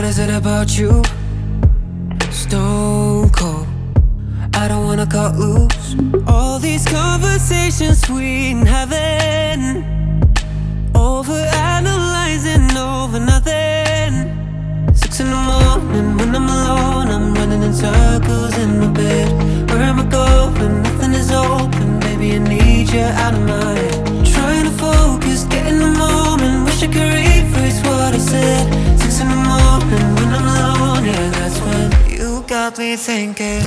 What is it about you? Stone cold, I don't wanna cut loose. All these conversations sweet in heaven, over analyzing over nothing. 6 in the morning when I'm alone, I'm running in circles in my bed. Where am I going? Nothing is open. Baby, I need you out of my head. Trying to focus, get in the moment. Wish I could rephrase what I said. 6 in the morning when I'm alone, yeah, that's when you got me thinking.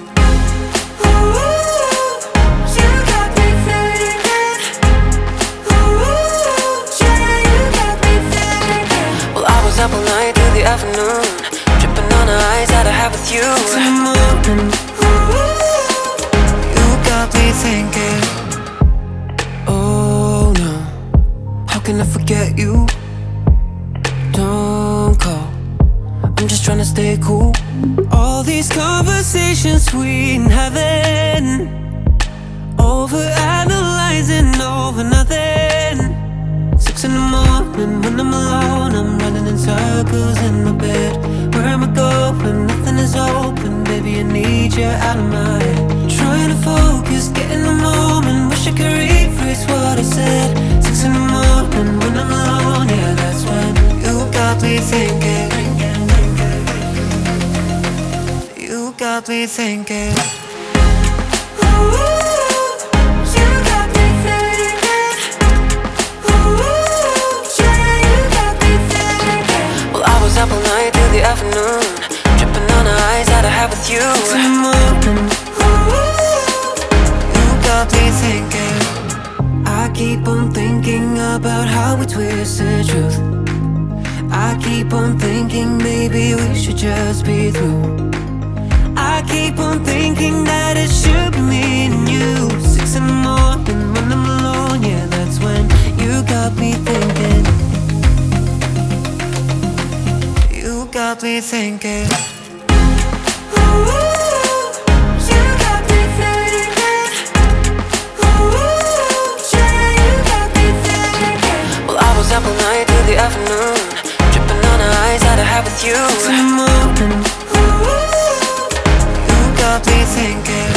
Up all night through the afternoon, tripping on the highs that I have with you. 6 in the morning, you got me thinking. Oh no, how can I forget you? Don't call, I'm just trying to stay cool. All these conversations sweet in heaven, over analyzing over nothing. 6 in the morning when I'm alone, I'm running in circles in my bed. Where am I going? Nothing is open. Baby, I need you out of my head. Trying to focus, get in the moment. Wish I could rephrase what I said. 6 in the morning when I'm alone, yeah, that's when you got me thinking. You got me thinking. Up all night through the afternoon, tripping on the highs that I have with you. 6 in the morning, you got me thinking. I keep on thinking about how we twisted truth. I keep on thinking maybe we should just be through. I keep on thinking that it should be me and you. 6 in the morning when I'm alone, yeah, that's when you got me thinking. Got me thinking. Well, I was up all night through the afternoon, tripping on the highs that I have with you. 6 in the morning, you got me thinking.